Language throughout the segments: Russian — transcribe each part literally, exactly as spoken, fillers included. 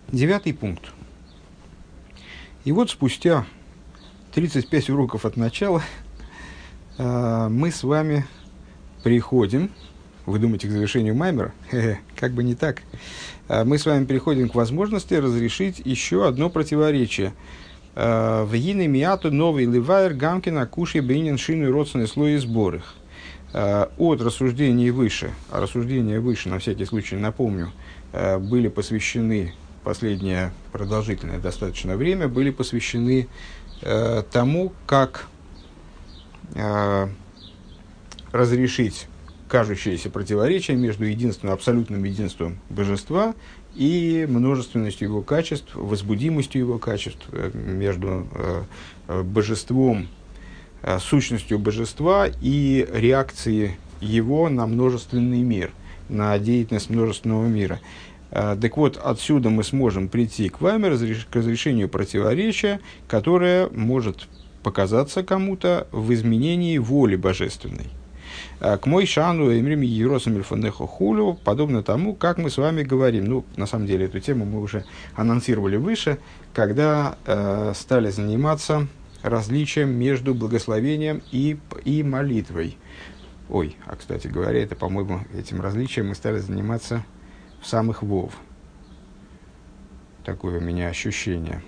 Девятый пункт. И вот спустя тридцать пять уроков от начала э, мы с вами приходим, вы думаете, к завершению маймера? Хе-хе, как бы не так. Э, мы с вами приходим к возможности разрешить еще одно противоречие. В Йины Миату новый Ливайр Гамкина Куши Бейнин Шину и родственные слои сборых. От рассуждений выше, а рассуждения выше, на всякий случай напомню, были посвящены, последнее продолжительное достаточно время, были посвящены э, тому, как э, разрешить кажущееся противоречие между единственным, абсолютным единством божества и множественностью его качеств, возбудимостью его качеств, э, между э, божеством, э, сущностью божества и реакцией его на множественный мир, на деятельность множественного мира. Так вот, отсюда мы сможем прийти к вами к разрешению противоречия, которое может показаться кому-то в изменении воли божественной. К мой шану эмрими еросам эльфонехо хулю, подобно тому, как мы с вами говорим. Ну, на самом деле, эту тему мы уже анонсировали выше, когда э, стали заниматься различием между благословением и, и молитвой. Ой, а, кстати говоря, это, по-моему, этим различием мы стали заниматься в самых вов. Такое у меня ощущение.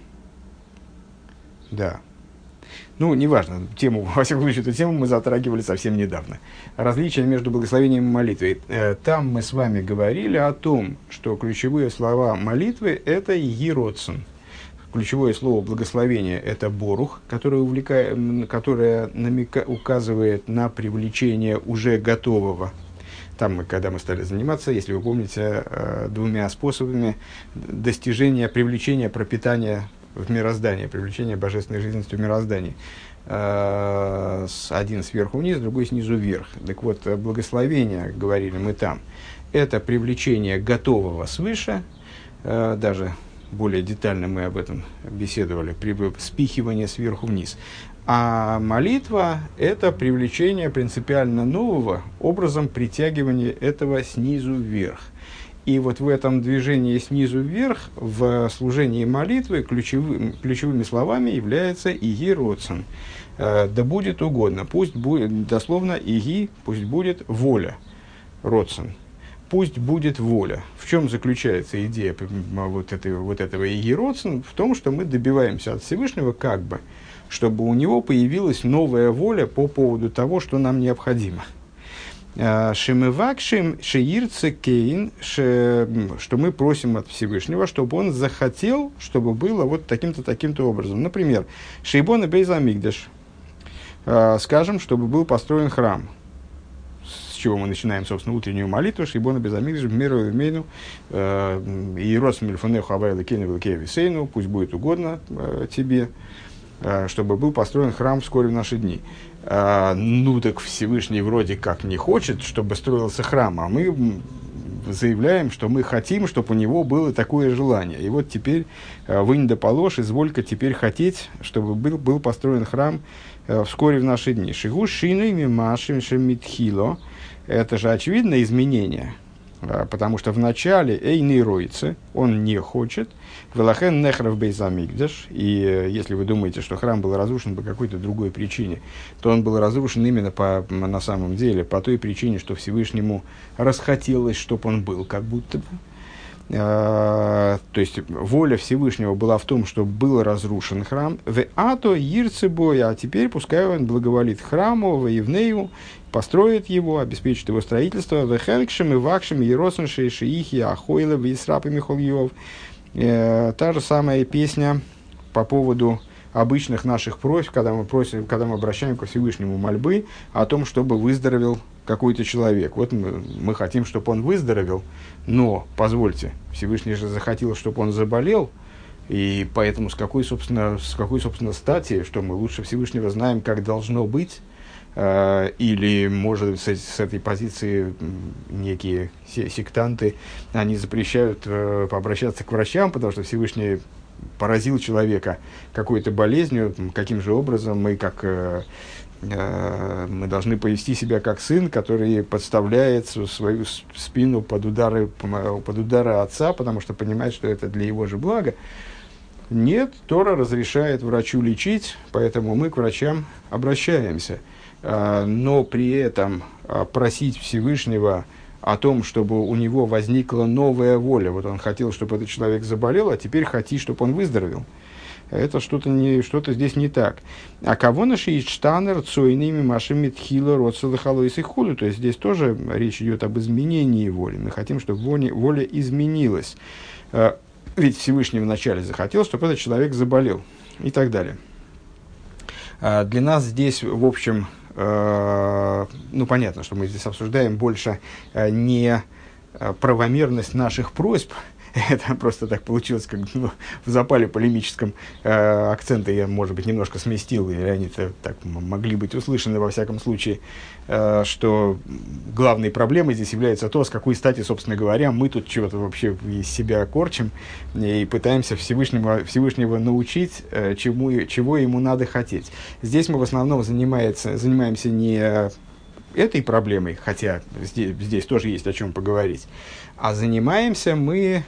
Да. Ну, неважно, тему, во всяком случае, эту тему мы затрагивали совсем недавно. Различие между благословением и молитвой. Там мы с вами говорили о том, что ключевые слова молитвы – это «йиротсон». Ключевое слово благословения – это «борух», которое, увлекает, которое намека, указывает на привлечение уже готового. Там, мы, когда мы стали заниматься, если вы помните, двумя способами достижения, привлечения, пропитания в мироздание, привлечения божественной жизненности в мироздании. Один сверху вниз, другой снизу вверх. Так вот, благословение, говорили мы там, это привлечение готового свыше, даже более детально мы об этом беседовали, спихивание сверху вниз. А молитва – это привлечение принципиально нового образом притягивания этого снизу вверх. И вот в этом движении снизу вверх, в служении молитвы, ключевыми, ключевыми словами является «иги родсен». «Да будет угодно», пусть будет, дословно «иги», пусть будет воля, родсен. Пусть будет воля. В чем заключается идея вот, этой, вот этого «иги родсен»? В том, что мы добиваемся от Всевышнего как бы, чтобы у него появилась новая воля по поводу того, что нам необходимо. Шемывакшим шеирце кейн, что мы просим от Всевышнего, чтобы он захотел, чтобы было вот таким-то, таким-то образом. Например, шейбон и бейз амикдаш, скажем, чтобы был построен храм. С чего мы начинаем, собственно, утреннюю молитву. Шейбон и бейз амикдаш, миру и мейну, и рос мильфонеху авайла кейна велкеви сейну, пусть будет угодно тебе, чтобы был построен храм вскоре в наши дни. А, ну, так Всевышний вроде как не хочет, чтобы строился храм, а мы заявляем, что мы хотим, чтобы у него было такое желание. И вот теперь вынь да положь, изволь-ка теперь хотеть, чтобы был, был построен храм а, вскоре в наши дни. Шигу шину мимашим шемитхило. Это же очевидное изменение. Потому что в начале Эйни роится, он не хочет, Велахен нехрав бейзамикдаш, и если вы думаете, что храм был разрушен по какой-то другой причине, то он был разрушен именно по, на самом деле по той причине, что Всевышнему расхотелось, чтобы он был, как будто бы. А, то есть воля Всевышнего была в том, чтобы был разрушен храм. В ато ирцебоя, а теперь пускай он благоволит храму, в Евнею, построит его, обеспечит его строительство. В хелкшем и вакшем еросен шейшиихи ахойла в Исрап и Михольев. Та же самая песня по поводу обычных наших просьб, когда мы просим, когда мы обращаем ко Всевышнему мольбы о том, чтобы выздоровел какой-то человек. Вот мы, мы хотим, чтобы он выздоровел, но, позвольте, Всевышний же захотел, чтобы он заболел, и поэтому с какой, собственно, с какой, собственно, стати, что мы лучше Всевышнего знаем, как должно быть, э, или, может, с, с этой позиции некие сектанты, они запрещают э, обращаться к врачам, потому что Всевышний поразил человека какой-то болезнью, каким же образом мы, как, э, э, мы должны повести себя как сын, который подставляет свою спину под удары, под удары отца, потому что понимает, что это для его же блага. Нет, Тора разрешает врачу лечить, поэтому мы к врачам обращаемся. Но при этом просить Всевышнего о том, чтобы у него возникла новая воля. Вот он хотел, чтобы этот человек заболел, а теперь хочет, чтобы он выздоровел. Это что-то, не, что-то здесь не так. А кого наши штанер, цойными, машими, тхила, родсалыхалойс и хули. То есть здесь тоже речь идет об изменении воли. Мы хотим, чтобы воля, воля изменилась. Ведь Всевышний вначале захотел, чтобы этот человек заболел. И так далее. Для нас здесь, в общем, ну, понятно, что мы здесь обсуждаем больше не правомерность наших просьб. Это просто так получилось, как ну, в запале полемическом э, акценты я, может быть, немножко сместил, или они так могли быть услышаны во всяком случае, э, что главной проблемой здесь является то, с какой стати, собственно говоря, мы тут чего-то вообще из себя корчим и пытаемся Всевышнего, Всевышнего научить, э, чему, чего ему надо хотеть. Здесь мы в основном занимается, занимаемся не этой проблемой, хотя здесь, здесь тоже есть о чем поговорить, а занимаемся мы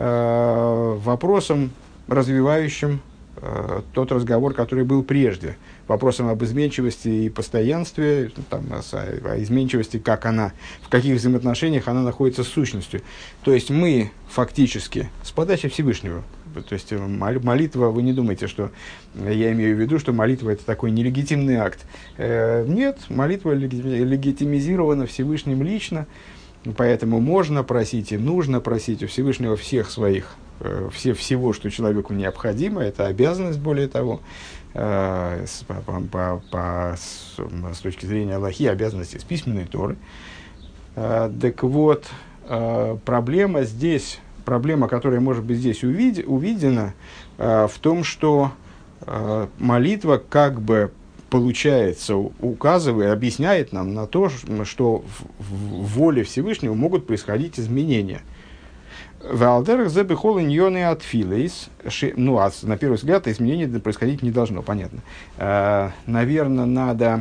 э, вопросом, развивающим э, тот разговор, который был прежде, вопросом об изменчивости и постоянстве, там, о, о изменчивости, как она, в каких взаимоотношениях она находится с сущностью. То есть мы фактически с подачи Всевышнего, то есть молитва, вы не думаете, что я имею в виду, что молитва это такой нелегитимный акт. Э, нет, молитва легитимизирована Всевышним лично, поэтому можно просить и нужно просить у Всевышнего всех своих, э, все, всего, что человеку необходимо, это обязанность, более того, э, с, по, по, по, с, с точки зрения Аллахи, обязанности с письменной Торы. Э, так вот, э, проблема здесь, проблема, которая может быть здесь увид, увидена, э, в том, что э, молитва как бы получается, указывает, объясняет нам на то, что в, в воле Всевышнего могут происходить изменения. Валдерах зе бехол иньоны от филейс. Ну, а на первый взгляд изменения происходить не должно, понятно. Э, наверное, надо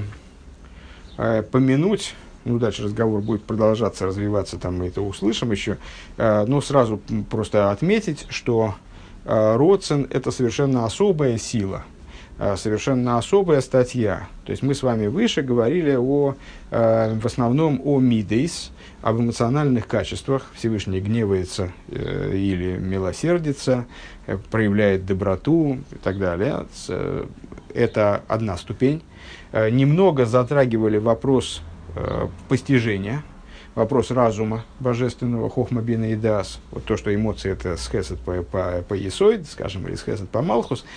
э, помянуть, ну, дальше разговор будет продолжаться, развиваться, там мы это услышим еще, э, но сразу просто отметить, что э, Роцен – это совершенно особая сила, совершенно особая статья. То есть мы с вами выше говорили о, э, в основном о мидейс, об эмоциональных качествах. Всевышний гневается э, или милосердится, э, проявляет доброту и так далее. Э, это одна ступень. Э, немного затрагивали вопрос э, постижения, вопрос разума божественного, хохма бина и даас, вот то, что эмоции это с хесед по, по, по есоид, скажем, или с хесед по малхус,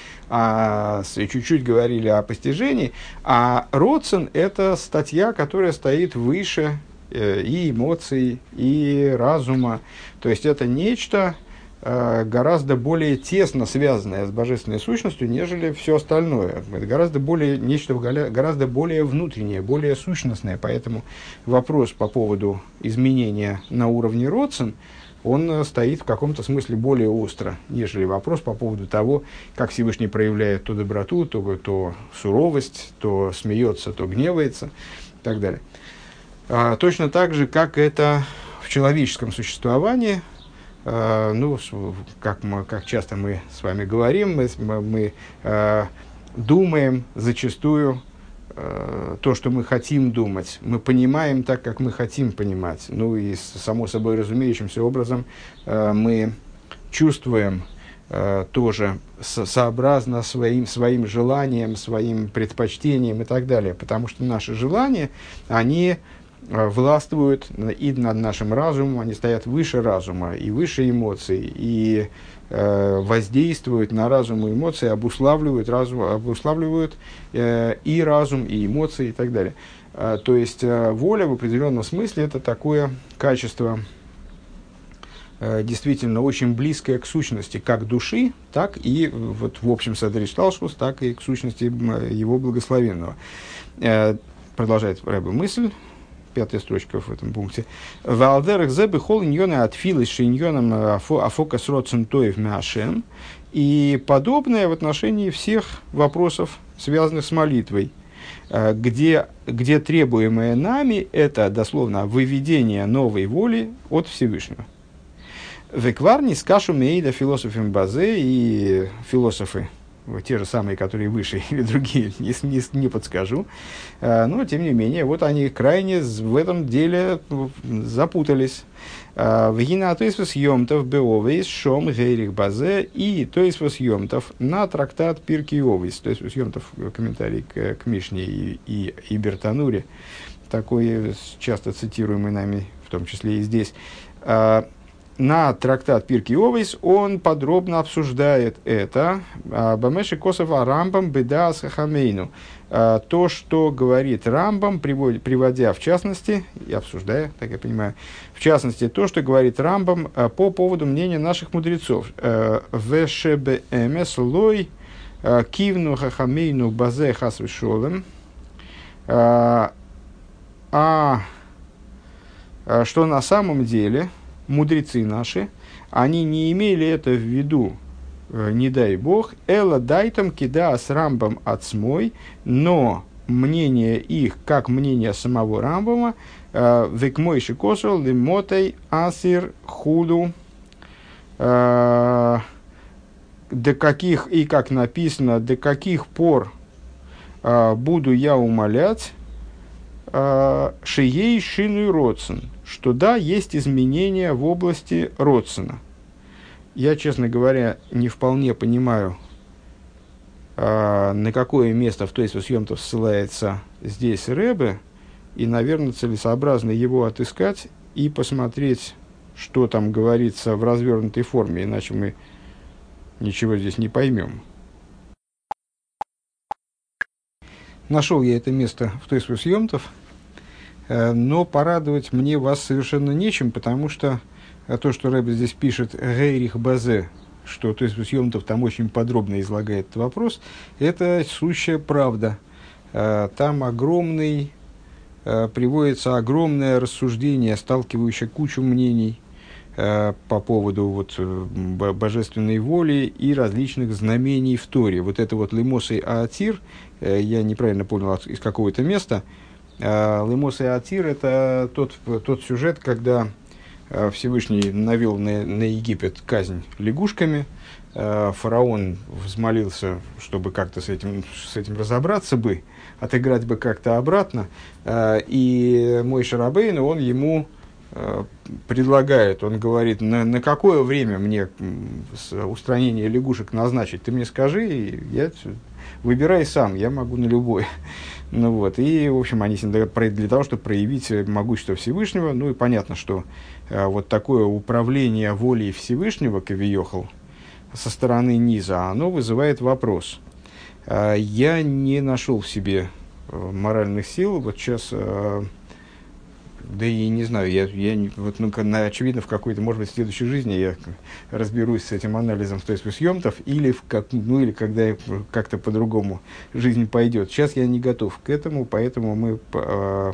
а с, чуть-чуть говорили о постижении, а роцен это статья, которая стоит выше э, и эмоций, и разума, то есть это нечто э, гораздо более тесно связанное с божественной сущностью, нежели все остальное. Это гораздо более, нечто гораздо более внутреннее, более сущностное. Поэтому вопрос по поводу изменения на уровне роцен, он стоит в каком-то смысле более остро, нежели вопрос по поводу того, как Всевышний проявляет то доброту, то, то суровость, то смеется, то гневается и так далее. А, точно так же, как это в человеческом существовании. Uh, ну, как, мы, как часто мы с вами говорим, мы, мы uh, думаем зачастую uh, то, что мы хотим думать. Мы понимаем так, как мы хотим понимать. Ну и, само собой разумеющимся образом, uh, мы чувствуем uh, тоже со- сообразно своим, своим желаниям, своим предпочтениям и так далее. Потому что наши желания, они властвуют и над нашим разумом, они стоят выше разума и выше эмоций, и э, воздействуют на разум и эмоции, обуславливают, разум, обуславливают э, и разум, и эмоции, и так далее. Э, то есть, э, воля в определенном смысле – это такое качество, э, действительно очень близкое к сущности как души, так и, вот, в общем, Седриш Талшус, так и к сущности его благословенного. Э, продолжает Рэбе мысль. Пятая строчка в этом пункте. Валдерах зе бехол иньоны от филы шиньоном афокас роцен тоев мяшем. И подобное в отношении всех вопросов, связанных с молитвой, где, где требуемое нами – это, дословно, выведение новой воли от Всевышнего. Векварни скашу мейда философим базе, и философы, те же самые, которые выше, или другие, не, не, не подскажу, но, тем не менее, вот они крайне в этом деле запутались. Вгина тоисвос йомтов беовейс шом гейрих базе, и тоисвос йомтов на трактат Пиркей Овейс. Тоисвос йомтов комментарий к, к Мишне и, и, и Бертануре, такой часто цитируемый нами, в том числе и здесь. На трактат Пиркей Овейс он подробно обсуждает это. Бамеши Косова Рамбам Бедаас Хахамейну. То, что говорит Рамбам, приводя в частности, и обсуждая, так я понимаю, в частности, то, что говорит Рамбам по поводу мнения наших мудрецов. Вешебемес лой кивну Хахамейну базе хасвишолем. А что на самом деле мудрецы наши, они не имели это в виду, э, не дай бог, эла дайтам кида с Рамбам отсмой, но мнение их, как мнение самого Рамбама, векмой шикосол лимотей асир худу, до каких, и как написано, до каких пор э, буду я умолять, э, шией шину родсен, что да, есть изменения в области родсена. Я, честно говоря, не вполне понимаю, э, на какое место в Тойсвос Йомтов ссылается здесь Ребе, и, наверное, целесообразно его отыскать и посмотреть, что там говорится в развернутой форме, иначе мы ничего здесь не поймем. Нашел я это место в Тойсвос Йомтов, но порадовать мне вас совершенно нечем, потому что то, что Ребе здесь пишет «Гейрих базе», что Тойсвос Йомтов там очень подробно излагает этот вопрос, это сущая правда. Там огромный, приводится огромное рассуждение, сталкивающее кучу мнений по поводу вот, божественной воли и различных знамений в Торе. Вот это вот «Лемос и Аатир», я неправильно понял из какого-то места, «Лемос и Аатир» – это тот, тот сюжет, когда Всевышний навел на, на Египет казнь лягушками, фараон взмолился, чтобы как-то с этим, с этим разобраться бы, отыграть бы как-то обратно, и Моше Рабейну, он ему предлагает, он говорит, на, на какое время мне устранение лягушек назначить, ты мне скажи, я выбирай сам, я могу на любое. Ну вот, и, в общем, они для того, чтобы проявить могущество Всевышнего, ну и понятно, что э, вот такое управление волей Всевышнего, кавиохал, со стороны низа, оно вызывает вопрос. Э, я не нашел в себе э, моральных сил, вот сейчас, э, да и не знаю, я, я не, вот, ну, на, очевидно, в какой-то, может быть, в следующей жизни я разберусь с этим анализом в Тойсвос Йомтов, или, в как, ну, или когда как-то по-другому жизнь пойдет. Сейчас я не готов к этому, поэтому мы э,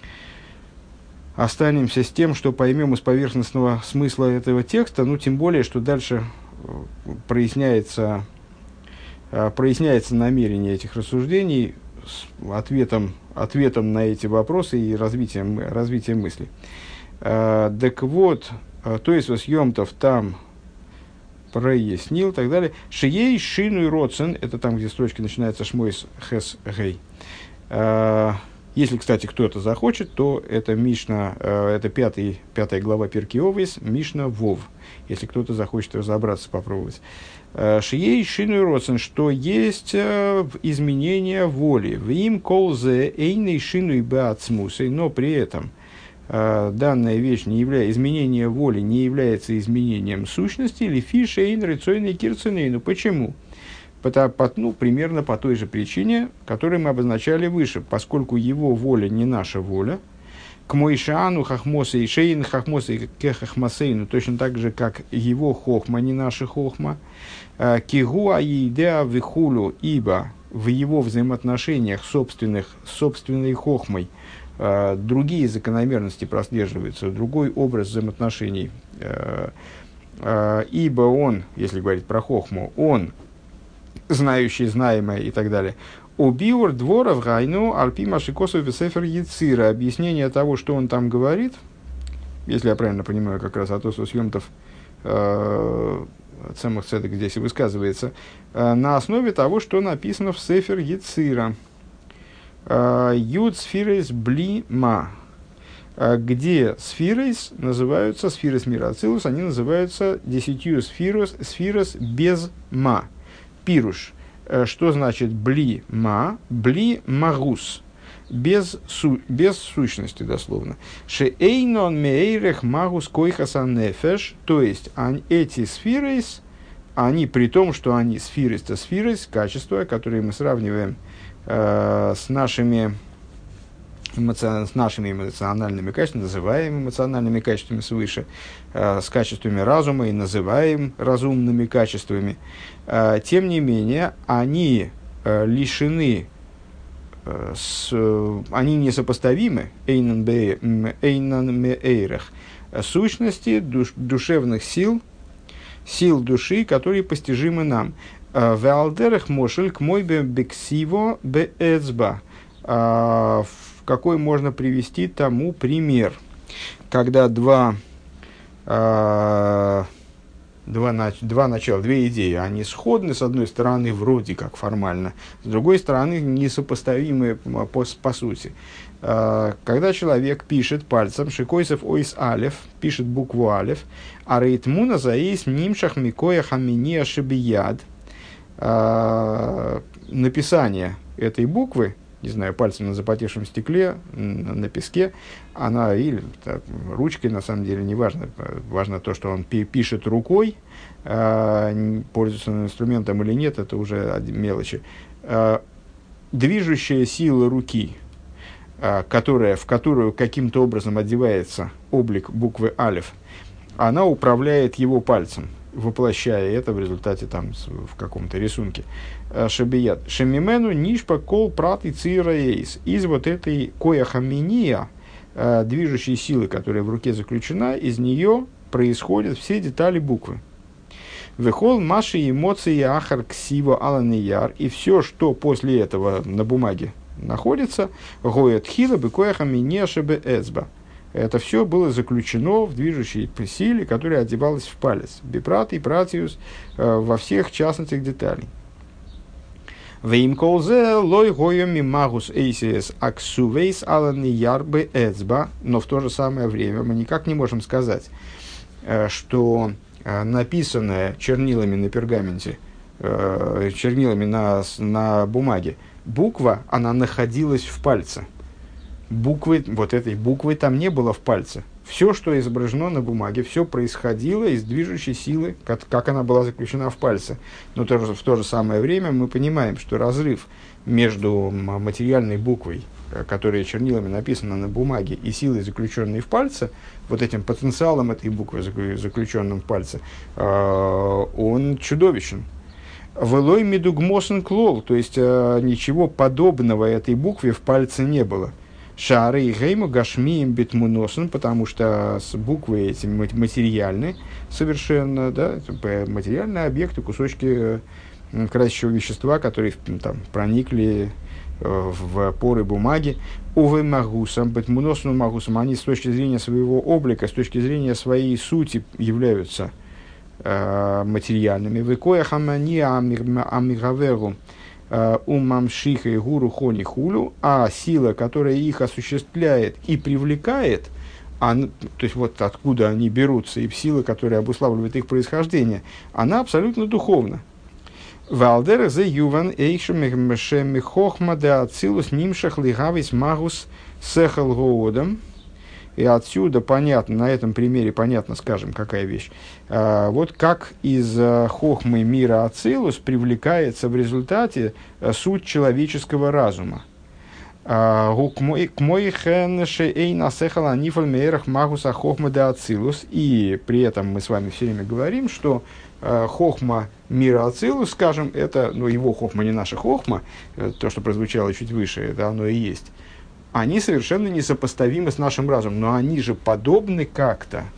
останемся с тем, что поймем из поверхностного смысла этого текста, ну, тем более, что дальше проясняется, э, проясняется намерение этих рассуждений с ответом, ответом на эти вопросы и развитием, развитием мысли. Э, так вот, э, то есть Йомтов там прояснил и так далее. Шией шину и родсен, это там, где строчки начинаются шмойс хес гей. Э, если, кстати, кто-то захочет, то это Мишна, э, это пятый, пятая глава Пиркей Овейс, Мишна Вов. Если кто-то захочет разобраться, попробовать. Шией шину и родсен, что есть э, изменение воли. В им колзе эйной шину и баацмусой, но при этом э, данная вещь, не является, изменение воли не является изменением сущности, или фиш эйн рецойный кирцинейну. Почему? Потому, ну, примерно по той же причине, которую мы обозначали выше, поскольку его воля не наша воля, к Моишаану хахмоса и шейн хахмоса и кехахмасейну, точно так же, как его хохма, не наша хохма, кигуа идеа вихулю, ибо в его взаимоотношениях собственных, собственной хохмой другие закономерности прослеживаются, другой образ взаимоотношений ибо он, если говорить про хохму, он, знающий знаемое и так далее. Убиур дворов гайну альпи машикосу весефер яцира. Объяснение того, что он там говорит, если я правильно понимаю, как раз Атосус Йомтов Цемах Цедек здесь и высказывается, на основе того, что написано в Сефер Яцира. Юд сфирейс бли ма. Где сфирейс называются, сфирос мира Ацилус, они называются десятью сфирос, сфирос без ма. Пируш. Что значит бли ма? Бли магус. Без, су, без сущности, дословно. Шеэйнон меэйрех магус койхасан нефеш. То есть, они, эти сфирейс, они при том, что они сфирейс, то сфирейс, качества, которые мы сравниваем э, с нашими Эмоци... с нашими эмоциональными качествами, называем эмоциональными качествами свыше, э, с качествами разума и называем разумными качествами. Э, тем не менее, они э, лишены, э, с, э, они несопоставимы, эйнан меэйрах, сущности душ, душевных сил, сил души, которые постижимы нам. Веалдерах мошель к мой бексиво беэцба. Какой можно привести тому пример, когда два, э, два, два начала, две идеи, они сходны, с одной стороны, вроде как формально, с другой стороны, несопоставимы по, по, по сути. Э, когда человек пишет пальцем, шикойсов ойс алев, пишет букву алев, а рейтмуна заис нимшах микоя хаминия шебияд, э, написание этой буквы, не знаю, пальцем на запотевшем стекле, на, на песке, она или так, ручкой, на самом деле, не важно. Важно то, что он пи- пишет рукой, э, пользуется инструментом или нет, это уже мелочи. Э, движущая сила руки, э, которая, в которую каким-то образом одевается облик буквы алеф, она управляет его пальцем, воплощая это в результате там, в каком-то рисунке. Шабият. Шемимену нишпа кол прат и цираэйс. Из вот этой кояхаминия, движущей силы, которая в руке заключена, из нее происходят все детали буквы. Вехол маши эмоции ахар ксиво аланияр. И все, что после этого на бумаге находится, гоят хила бы кояхаминия шебе эцба. Это все было заключено в движущей силе, которая одевалась в палец. Бипрат и пратиус э, во всех частностях деталей. Веймколзе лой гойоми магус эйсис аксувейс алани ярбе эцба. Но в то же самое время мы никак не можем сказать, э, что э, написанное чернилами на пергаменте, э, чернилами на, на бумаге, буква, она находилась в пальце. Буквы, вот этой буквы там не было в пальце. Все, что изображено на бумаге, все происходило из движущей силы, как, как она была заключена в пальце. Но тоже, в то же самое время мы понимаем, что разрыв между материальной буквой, которая чернилами написана на бумаге, и силой, заключенной в пальце, вот этим потенциалом этой буквы, заключенным в пальце, он чудовищен. Велой медугмосен клол, то есть ничего подобного этой букве в пальце не было. Шары и гейму гашмием битмуносен, потому что с буквы эти материальны совершенно, да, материальные объекты, кусочки красящего вещества, которые там проникли в поры бумаги. Увы магусом, битмуносным магусом, они с точки зрения своего облика, с точки зрения своей сути являются э, материальными. Выкоя хамани амигаверу умамшиха и гуру хони хулю, а сила, которая их осуществляет и привлекает, а, то есть вот откуда они берутся, и сила, которая обуславливает их происхождение, она абсолютно духовна. Валдер зе юван эйшем хохма де ацилус нимшах лигавис магус сехал гоодам. И отсюда понятно, на этом примере понятно, скажем, какая вещь. А, вот как из а, хохмы мира Ацилус привлекается в результате а, суть человеческого разума. И при этом мы с вами все время говорим, что а, хохма мира Ацилус, скажем, это, ну, его хохма не наша хохма, то, что прозвучало чуть выше, это оно и есть. Они совершенно несопоставимы с нашим разумом, но они же подобны как-то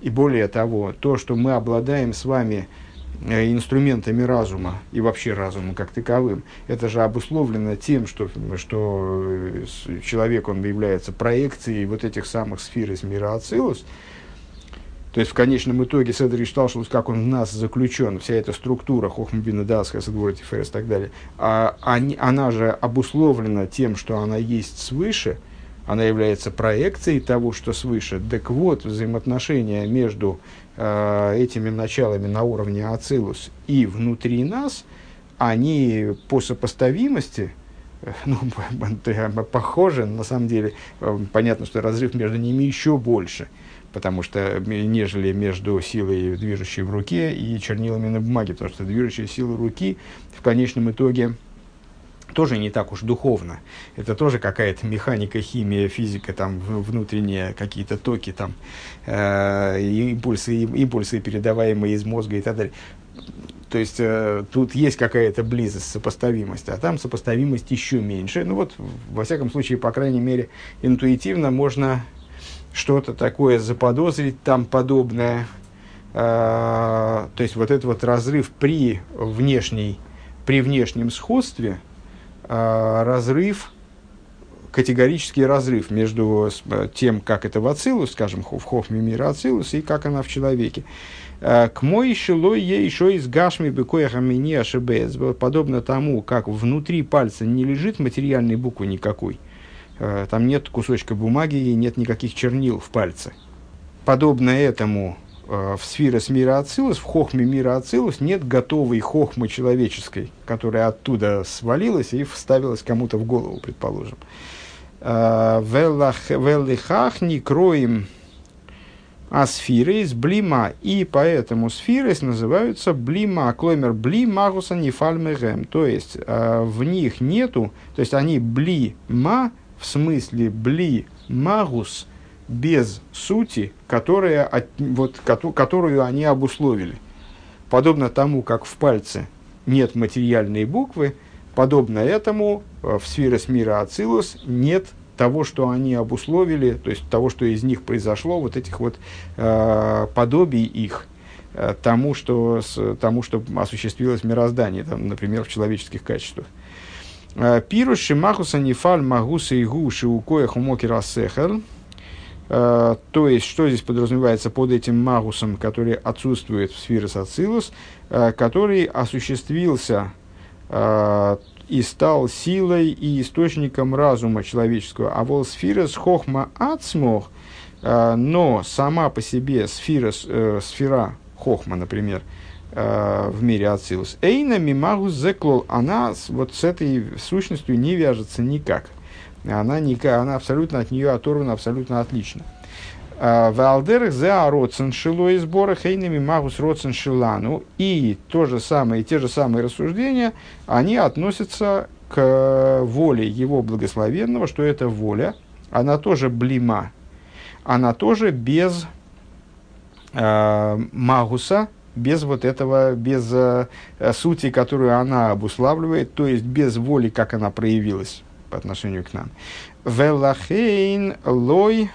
И более того, то, что мы обладаем с вами инструментами разума и вообще разумом как таковым, это же обусловлено тем, что, что человек, он является проекцией вот этих самых сфер из мира Ацилус. То есть, в конечном итоге, Седер Ишталшелус, как он в нас заключен, вся эта структура, Хохма бина даас, Хесед гвура тиферес и так далее, а, они, она же обусловлена тем, что она есть свыше, она является проекцией того, что свыше. Так вот, взаимоотношения между э, этими началами на уровне Ацилус и внутри нас, они по сопоставимости, ну, похожи, на самом деле, понятно, что разрыв между ними еще больше, потому что, нежели между силой, движущей в руке, и чернилами на бумаге, потому что движущая сила руки в конечном итоге тоже не так уж духовно. Это тоже какая-то механика, химия, физика, там, внутренние какие-то токи, там, э, импульсы, импульсы, передаваемые из мозга и так далее. То есть, э, тут есть какая-то близость, сопоставимость, а там сопоставимость еще меньше. Ну вот, во всяком случае, по крайней мере, интуитивно можно что-то такое заподозрить, там подобное. Э, то есть, вот этот вот разрыв при, внешней, при внешнем сходстве, разрыв, категорический разрыв между тем, как это в Ацилус, скажем, в Хохме мира Ацилус, и как она в человеке. К мой шилой ей еще из гашми бекояха мини ашебез, подобно тому, как внутри пальца не лежит материальной буквы никакой, там нет кусочка бумаги и нет никаких чернил в пальце. Подобно этому в сферос мира Ацилус, в хохме мира Ацилус нет готовой хохмы человеческой, которая оттуда свалилась и вставилась кому-то в голову, предположим. Веллихах не кроем асфирейс блима, и поэтому сфирейс называются блима, клоймер бли магуса нефальмегем, то есть в них нету, то есть они блима, в смысле бли магус, без сути, которая, от, вот, которую они обусловили. Подобно тому, как в пальце нет материальной буквы, подобно этому в сферос мира Ацилус нет того, что они обусловили, то есть того, что из них произошло, вот этих вот э, подобий их, э, тому, что, с, тому, что осуществилось мироздание, там, например, в человеческих качествах. Пируш шимахуса нефаль магуса и гу шиукоя хумокера сехер. Uh, то есть, что здесь подразумевается под этим магусом, который отсутствует в сферос Ацилус, uh, который осуществился uh, и стал силой и источником разума человеческого. А вол сферос хохма ацмох, uh, но сама по себе сферос, uh, сфера хохма, например, uh, в мире Ацилус, эйна мимагус зеклол, она вот с этой сущностью не вяжется никак. Она, не, она абсолютно от нее оторвана, абсолютно отлично. В алдерах за родсен шило и сборах эйнами магус родсен шилану. И то же самое, те же самые рассуждения, они относятся к воле его благословенного, что эта воля, она тоже блима, она тоже без э, магуса, без вот этого, без э, сути, которую она обуславливает, то есть без воли, как она проявилась по отношению к нам. Велахейн лой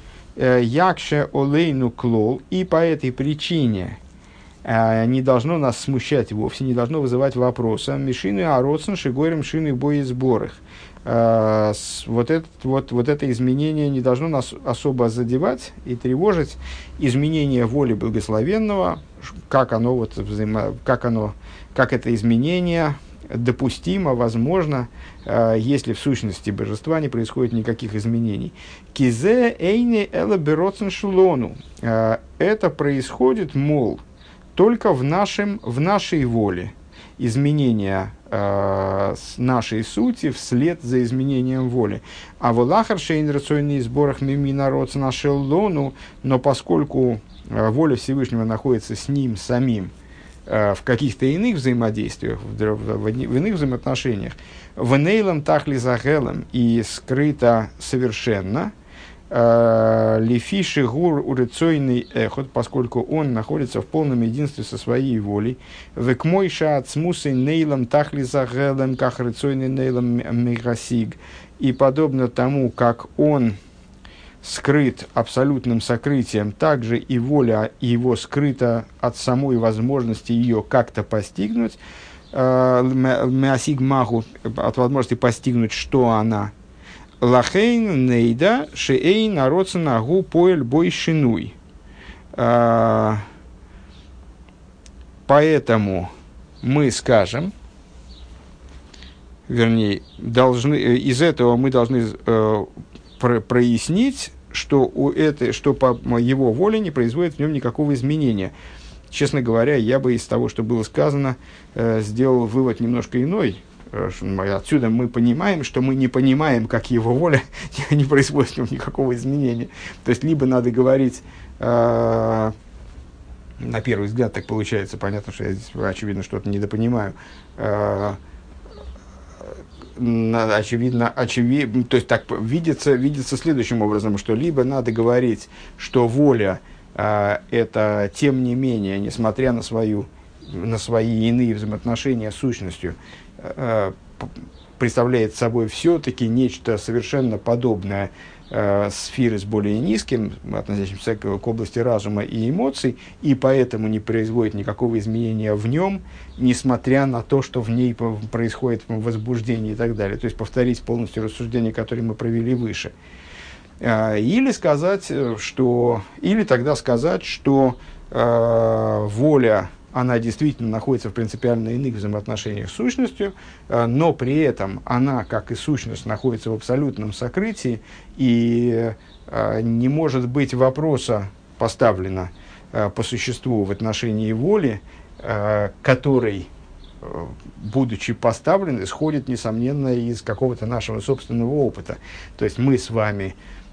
якше олейну клол. И по этой причине э, не должно нас смущать вовсе, не должно вызывать вопроса. Мишины ароцен шигорем шины бои сборах. Э, вот, этот, вот, вот это изменение не должно нас особо задевать и тревожить. Изменение воли благословенного, как оно, вот, взаимо, как оно, как это изменение допустимо, возможно, э, если в сущности божества не происходит никаких изменений. Кизе эйне эла бероцен шлону. Это происходит, мол, только в, нашем, в нашей воле. Изменение э, нашей сути вслед за изменением воли. А волахар шейн рационный сборах мимина роцена шеллону, но поскольку э, воля Всевышнего находится с ним самим, в каких-то иных взаимодействиях, в, в, в, в иных взаимоотношениях, в нейлом тахли загелом и скрыто совершенно, лифиши гур урецойный эхот, поскольку он находится в полном единстве со своей волей, векмойша ацмусой нейлом тахли загелом, как рецойный нейлом мегасиг, и подобно тому, как он скрыт абсолютным сокрытием, также и воля его скрыта от самой возможности ее как-то постигнуть, меасигмаху, от возможности постигнуть, что она. Лахейн нейда шеэй народца нагу поэль бой шинуй. Поэтому мы скажем, вернее, должны, из этого мы должны э, про, прояснить, что, у этой, что по его воле не производит в нем никакого изменения. Честно говоря, я бы из того, что было сказано, э, сделал вывод немножко иной. Э, отсюда мы понимаем, что мы не понимаем, как его воля не производит в нем никакого изменения. То есть, либо надо говорить... Э, на первый взгляд так получается, понятно, что я здесь, очевидно, что-то недопонимаю. Э, очевидно, очевидно, то есть так видится, видится следующим образом, что либо надо говорить, что воля э, это, тем не менее, несмотря на, свою, на свои иные взаимоотношения с сущностью, э, представляет собой все-таки нечто совершенно подобное э, сферы с более низким, относящимся к, к области разума и эмоций, и поэтому не производит никакого изменения в нем, несмотря на то, что в ней происходит возбуждение и так далее. То есть повторить полностью рассуждение, которое мы провели выше. Э, или сказать, что, или тогда сказать, что э, воля, она действительно находится в принципиально иных взаимоотношениях с сущностью, но при этом она, как и сущность, находится в абсолютном сокрытии, и не может быть вопроса поставлено по существу в отношении воли, который, будучи поставлен, исходит, несомненно, из какого-то нашего собственного опыта. То есть мы с вами...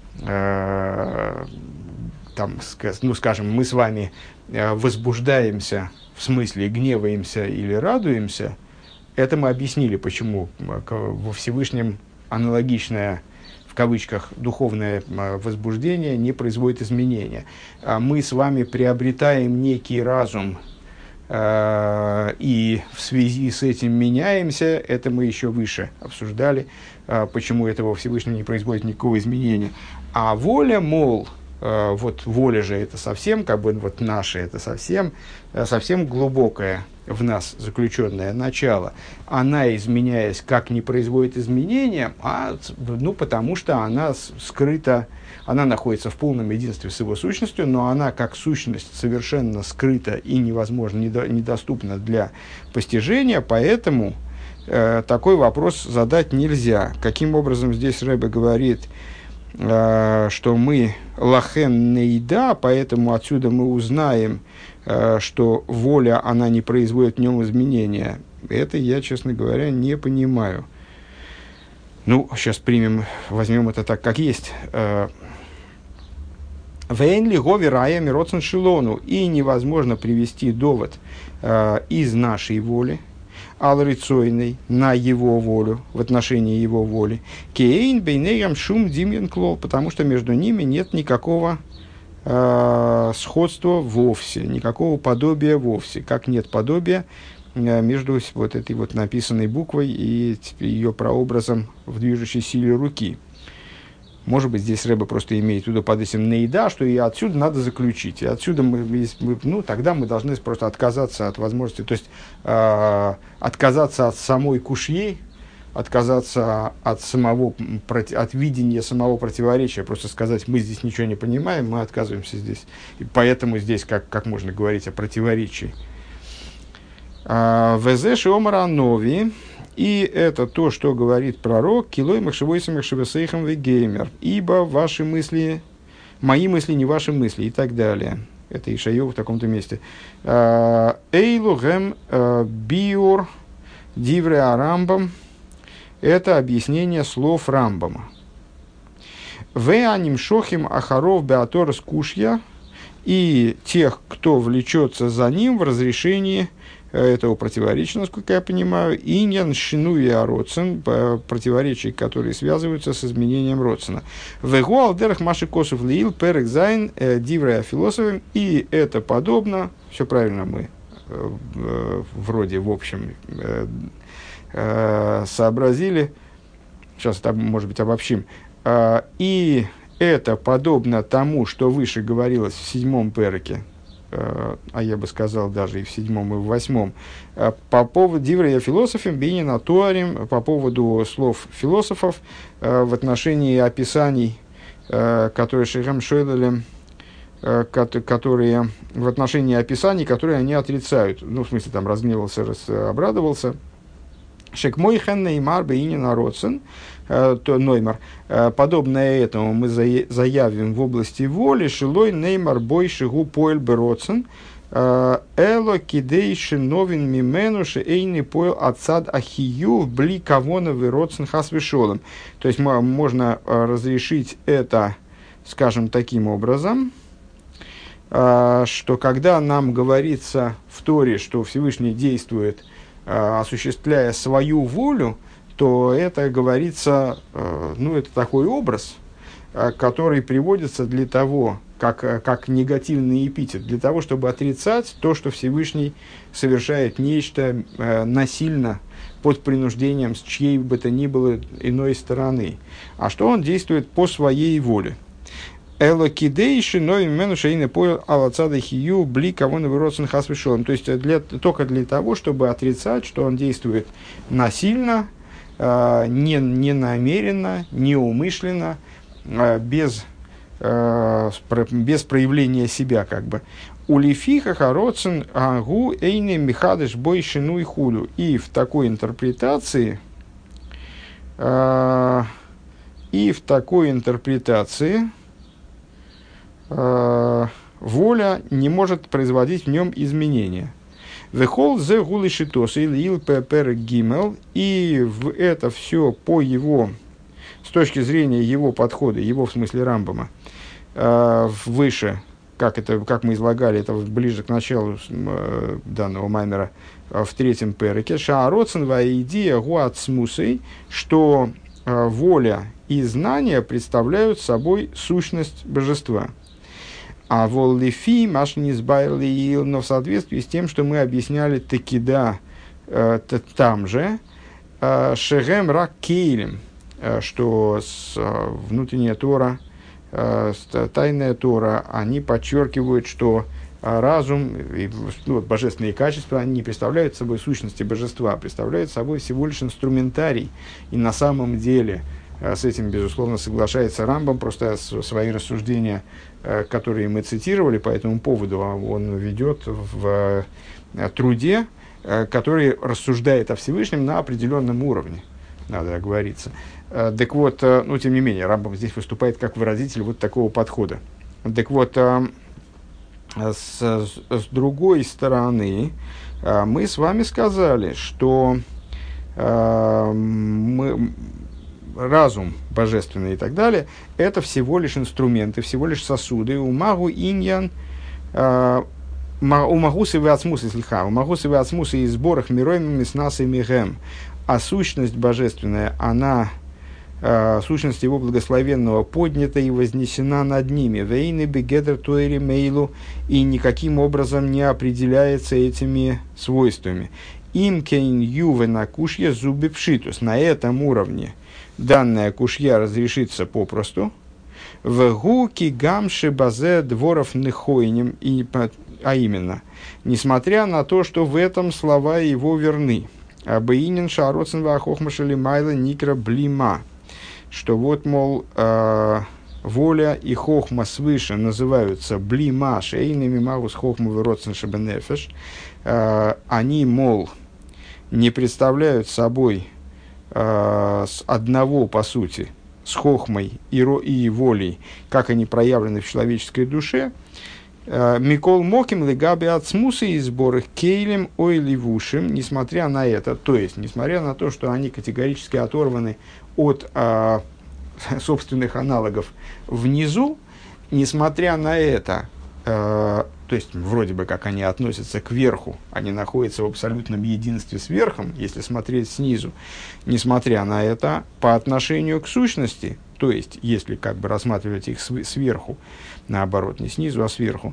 Там, ну, скажем, мы с вами возбуждаемся, в смысле гневаемся или радуемся, это мы объяснили, почему во Всевышнем аналогичное, в кавычках, духовное возбуждение не производит изменения. Мы с вами приобретаем некий разум, и в связи с этим меняемся, это мы еще выше обсуждали, почему это во Всевышнем не производит никакого изменения. А воля, мол, вот воля же это совсем, как бы вот наше это совсем, совсем глубокое в нас заключенное начало, она, изменяясь, как не производит изменения, а, ну, потому что она скрыта, она находится в полном единстве с его сущностью, но она как сущность совершенно скрыта и невозможно, недо, недоступна для постижения, поэтому э, такой вопрос задать нельзя. Каким образом здесь Ребе говорит, что мы лахен нейда, поэтому отсюда мы узнаем, что воля, она не производит в нем изменения. Это я, честно говоря, не понимаю. Ну, сейчас примем, возьмем это так, как есть. Вейн ли гови рая мироцен шилону. И невозможно привести довод из нашей воли, алрицойный, на его волю, в отношении его воли, кейн бейнеям шум димьян клол, потому что между ними нет никакого э, сходства вовсе, никакого подобия вовсе, как нет подобия э, между вот этой вот написанной буквой и ее прообразом в движущей силе руки. Может быть, здесь Ребе просто имеет в виду под этим нейда, что и отсюда надо заключить. И отсюда мы, мы, ну, тогда мы должны просто отказаться от возможности, то есть э, отказаться от самой кушьи, отказаться от самого, от видения самого противоречия, просто сказать, мы здесь ничего не понимаем, мы отказываемся здесь. И поэтому здесь как, как можно говорить о противоречии. Везеши омара нови. И это то, что говорит пророк, «Килой махшевойсам махшевесейхам вегеймер», ибо ваши мысли, мои мысли не ваши мысли, и так далее. Это Ишайов в таком-то месте. «Эйлу гэм биур дивре арамбам» – это объяснение слов Рамбама. «Ве аним шохим ахаров беатор скушья» – и тех, кто влечется за ним в разрешении этого противоречия, насколько я понимаю, иньян шину и ароцен, противоречия, которые связываются с изменением родсена. Вегу алдерах маши косов лиил перек зайн диврея философом, и это подобно, все правильно мы вроде в общем сообразили, сейчас это, может быть, обобщим, и это подобно тому, что выше говорилось в седьмом переке, а я бы сказал даже и в седьмом, и в восьмом, по поводу диврея философим, бейнина туарим, по поводу слов философов в отношении описаний, которые Шейхам Шойлелем, которые в отношении описаний, которые они отрицают. Ну, в смысле, там разгневался, раз, обрадовался. Шекмой хэн неймар бейнина родсен, то ноймар. Подобное этому мы заявим в области воли. Шилой неймар бой шигу поэль бероцен. Эло кидейши новин мимену шейни поэл отсад ахию бли кавона виротсен хасвишолем. То есть можно разрешить это, скажем, таким образом, что когда нам говорится в Торе, что Всевышний действует, осуществляя свою волю, то это говорится, ну, это такой образ, который приводится для того, как, как негативный эпитет, для того, чтобы отрицать то, что Всевышний совершает нечто насильно, под принуждением с чьей бы то ни было иной стороны, а что он действует по своей воле. Элокидейши новим менушейны поел алацада хию бли кого на выродцен хасвишолом. То есть для, только для того, чтобы отрицать, что он действует насильно, э, не, не намеренно, неумышленно, э, без, э, без проявления себя, как бы. Улифиха хароцен агу эйны михадыш бой шину и хулю. И в такой интерпретации, э, и в такой интерпретации воля не может производить в нем изменения. Вехол зе гулы шитос или ил пепер гимел, и в это все по его, с точки зрения его подхода, его в смысле Рамбама, выше, как, это, как мы излагали, это ближе к началу данного маймера в третьем переке, шаароцен ваидия гуацмусей, что воля и знания представляют собой сущность божества. А воллифи машни сбайли, но в соответствии с тем, что мы объясняли такида э, там же, э, шегем рак кейлем, э, что с, э, внутренняя Тора, э, тайная Тора, они подчеркивают, что э, разум и ну, вот, божественные качества, они не представляют собой сущности божества, а представляют собой всего лишь инструментарий. И на самом деле с этим, безусловно, соглашается Рамбам, просто свои рассуждения, которые мы цитировали по этому поводу, он ведет в труде, который рассуждает о Всевышнем на определенном уровне, надо оговориться. Так вот, ну, тем не менее, Рамбам здесь выступает как выразитель вот такого подхода. Так вот, с, с другой стороны, мы с вами сказали, что мы... разум божественный и так далее, это всего лишь инструменты, всего лишь сосуды. У магу иньян, у магусы вы ацмусы слиха, у магусы вы ацмусы и сборах мироимами с нас и мигем. А сущность божественная, она, сущность его благословенного, поднята и вознесена над ними. Вейны бегедр туэри мейлу, и никаким образом не определяется этими свойствами. Им кейн юве на кушья зубы пшитус. На этом уровне данная кушья разрешится попросту. В гуки гамши базе дворов нехойним, а именно, несмотря на то, что в этом слова его верны. Абаинин шароцен вахохмашали майла никра блима. Что вот, мол, э, воля и хохма свыше называются блима, шейными магус хохма выродцен шабенефеш. Э, они, мол, не представляют собой с одного, по сути, с хохмой и, ро, и волей, как они проявлены в человеческой душе. Микол моким легаби от смуса и сборах кейлем ой ливушим, несмотря на это, то есть, несмотря на то, что они категорически оторваны от а, собственных аналогов внизу, несмотря на это, а, то есть, вроде бы как они относятся к верху, они находятся в абсолютном единстве с верхом, если смотреть снизу. Несмотря на это, по отношению к сущности, то есть, если как бы рассматривать их сверху, наоборот, не снизу, а сверху,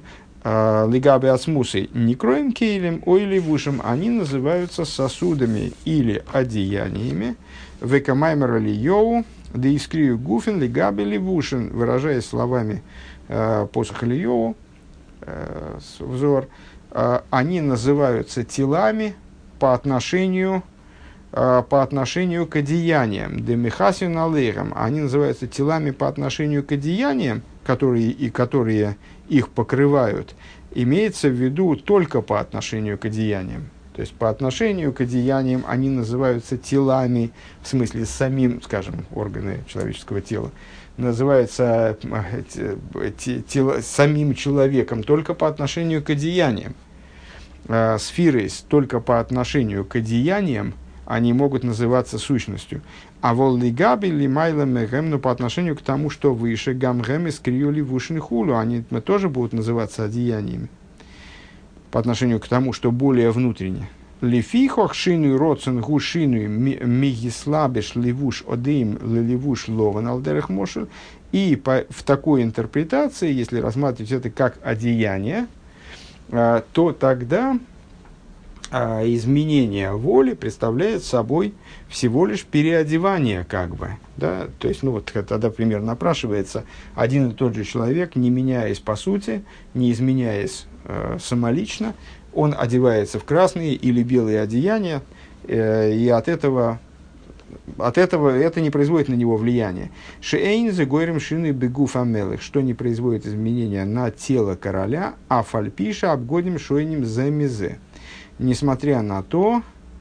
Лигабе асмусы не кроем кейлем, ой левушем, они называются сосудами или одеяниями. Векамаймер лиёу, да искрию гуфен лигабе левушен, выражаясь словами э, посоха лиёу, э, взор, э, они называются телами по отношению, э, по отношению к одеяниям. Демихасин алейхам, они называются телами по отношению к одеяниям, которые, и которые их покрывают, имеется в виду только по отношению к одеяниям. То есть по отношению к одеяниям они называются телами, в смысле самим, скажем, органы человеческого тела, называются тело, самим человеком только по отношению к одеяниям. Сферы только по отношению к одеяниям они могут называться сущностью. А волли габи ли майла мегем, но по отношению к тому, что выше, гамгем из криоли вушин хулу, они тоже будут называться одеяниями. По отношению к тому, что более внутренне. Лифихох шину роцен гушину мигислабеш ливуш одеим ливуш лован алдерех мошел. И по, в такой интерпретации, если рассматривать это как одеяние, то тогда изменение воли представляет собой всего лишь переодевание, как бы, да, то есть, ну вот тогда пример напрашивается, один и тот же человек, не меняясь по сути, не изменяясь э, самолично, он одевается в красные или белые одеяния, э, и от этого, от этого это не производит на него влияния. Шеэйн зе гойрем шины бегу фамелых, что не производит изменения на тело короля, а фальпиша обгодим шойним зе мизе. Несмотря на то,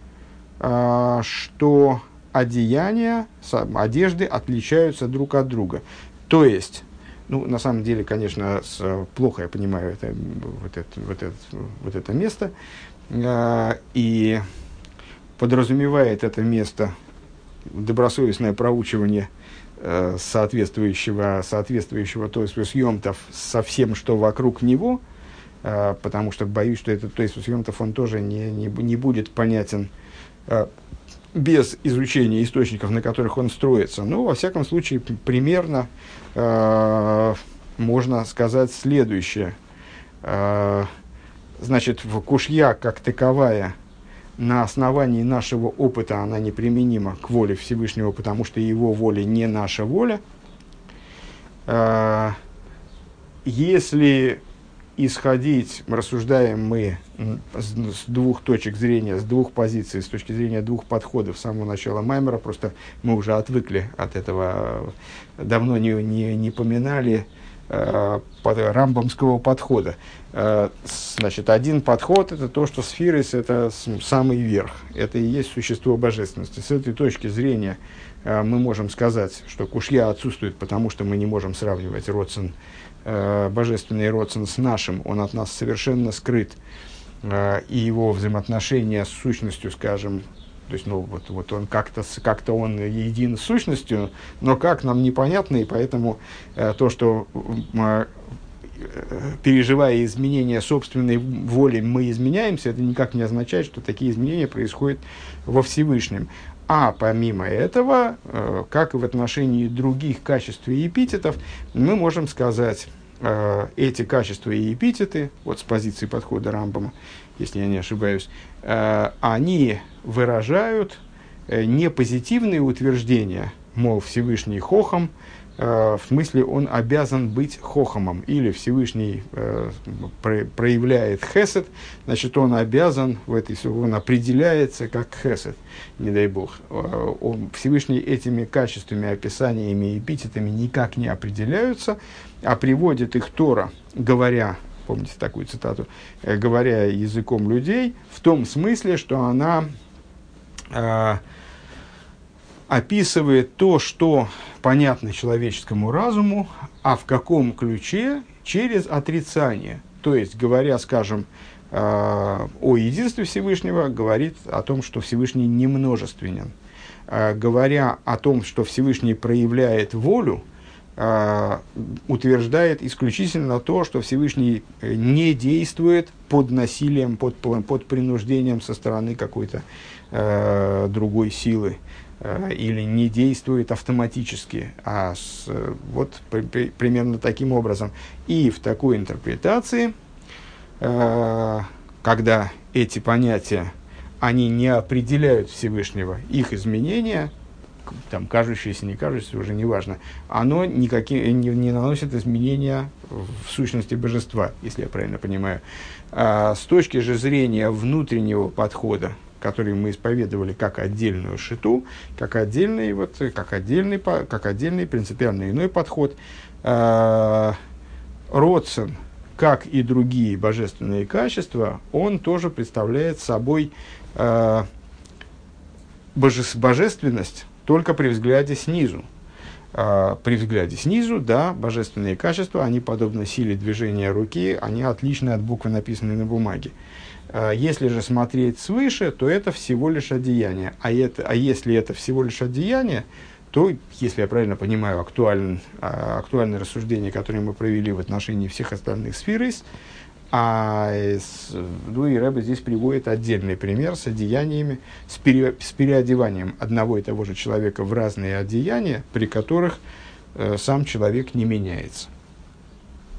что одеяния, одежды отличаются друг от друга. То есть, ну, на самом деле, конечно, плохо я понимаю это, вот, это, вот, это, вот это место, и подразумевает это место добросовестное проучивание соответствующего, соответствующего то есть съемтов со всем, что вокруг него, потому что боюсь, что этот Тойсус Йомтов, он тоже не, не, не будет понятен э, без изучения источников, на которых он строится. Но, во всяком случае, примерно э, можно сказать следующее. Э, значит, кушья как таковая на основании нашего опыта, она неприменима к воле Всевышнего, потому что его воля не наша воля. Э, если исходить, рассуждаем мы с, с двух точек зрения, с двух позиций, с точки зрения двух подходов с самого начала Маймера, просто мы уже отвыкли от этого, давно не, не, не поминали э, под, рамбамского подхода. Э, значит, один подход – это то, что сфирис – это самый верх, это и есть существо божественности. С этой точки зрения э, мы можем сказать, что кушья отсутствует, потому что мы не можем сравнивать родствен божественный родствен с нашим, он от нас совершенно скрыт, и его взаимоотношения с сущностью, скажем, то есть, ну, вот, вот он как-то, как-то он един с сущностью, но как нам непонятно, и поэтому то, что переживая изменения собственной воли, мы изменяемся, это никак не означает, что такие изменения происходят во Всевышнем. А помимо этого, э, как и в отношении других качеств и эпитетов, мы можем сказать, э, эти качества и эпитеты, вот с позиции подхода Рамбама, если я не ошибаюсь, э, они выражают э, не позитивные утверждения, мол, Всевышний хохом, э, в смысле он обязан быть хохомом, или Всевышний э, про, проявляет хесед, значит, он обязан, в этой, он определяется как хесед, не дай бог. Он, Всевышний этими качествами, описаниями и эпитетами никак не определяются, а приводит их Тора, говоря, помните такую цитату, э, говоря языком людей, в том смысле, что она э, описывает то, что понятно человеческому разуму, а в каком ключе? Через отрицание. То есть, говоря, скажем, э, о единстве Всевышнего, говорит о том, что Всевышний не множественен. Э, говоря о том, что Всевышний проявляет волю, э, утверждает исключительно то, что Всевышний не действует под насилием, под, под принуждением со стороны какой-то э, другой силы, или не действует автоматически, а с, вот при, при, примерно таким образом. И в такой интерпретации э, когда эти понятия, они не определяют Всевышнего, их изменения, там, кажущееся, не кажущееся, уже не важно, оно никакие, не, не наносит изменения в сущности божества, если я правильно понимаю. А с точки же зрения внутреннего подхода, который мы исповедовали как отдельную шиту, как отдельный, вот, как отдельный, как отдельный принципиально иной подход, а, родствен, как и другие божественные качества, он тоже представляет собой а, боже, божественность, только при взгляде снизу. А, при взгляде снизу, да, божественные качества, они подобны силе движения руки, они отличны от буквы, написанной на бумаге. А, если же смотреть свыше, то это всего лишь одеяние. А, это, а если это всего лишь одеяние, то, если я правильно понимаю актуален, а, актуальное рассуждение, которое мы провели в отношении всех остальных сфер, а ну, и Рэбе здесь приводит отдельный пример с одеяниями, с, пере, с переодеванием одного и того же человека в разные одеяния, при которых э, сам человек не меняется.